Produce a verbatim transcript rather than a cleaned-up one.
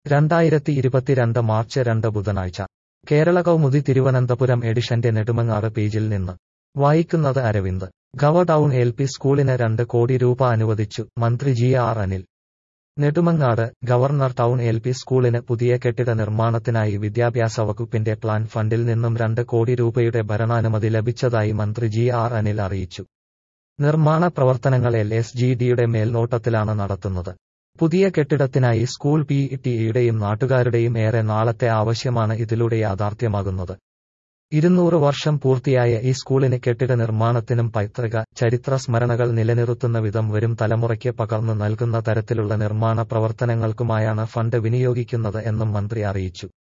രണ്ടായിരത്തി ഇരുപത്തിരണ്ട് മാർച്ച് രണ്ട് ബുധനാഴ്ച കേരള കൗമുദി തിരുവനന്തപുരം എഡിഷന്റെ നെടുമങ്ങാട് പേജിൽ നിന്ന് വായിക്കുന്നത് അരവിന്ദ്. ഗവ ടൗൺ എൽ പി സ്കൂളിന് രണ്ട് കോടി രൂപ അനുവദിച്ചു, മന്ത്രി G R Anil. Nedumangad governor town L P സ്കൂളിന് പുതിയ കെട്ടിട നിർമ്മാണത്തിനായി വിദ്യാഭ്യാസ വകുപ്പിന്റെ പ്ലാൻ ഫണ്ടിൽ നിന്നും രണ്ട് കോടി രൂപയുടെ ഭരണാനുമതി ലഭിച്ചതായി മന്ത്രി ജി ആർ അനിൽ അറിയിച്ചു. നിർമ്മാണ പ്രവർത്തനങ്ങൾ എൽ എസ് ജി ഡിയുടെ മേൽനോട്ടത്തിലാണ് നടത്തുന്നത്. പുതിയ കെട്ടിടത്തിനായി സ്കൂൾ പി ടി എയുടെയും നാട്ടുകാരുടെയും ഏറെ നാളത്തെ ആവശ്യമാണ് ഇതിലൂടെ യാഥാർത്ഥ്യമാകുന്നത്. ഇരുന്നൂറ് വർഷം പൂർത്തിയായ ഈ സ്കൂളിന് കെട്ടിട നിർമ്മാണത്തിനും പൈതൃക ചരിത്ര സ്മരണകൾ നിലനിർത്തുന്ന വിധം വരും തലമുറയ്ക്ക് പകർന്നു നൽകുന്ന തരത്തിലുള്ള നിർമ്മാണ പ്രവർത്തനങ്ങൾക്കുമായാണ് ഫണ്ട് വിനിയോഗിക്കുന്നത് എന്നും മന്ത്രി അറിയിച്ചു.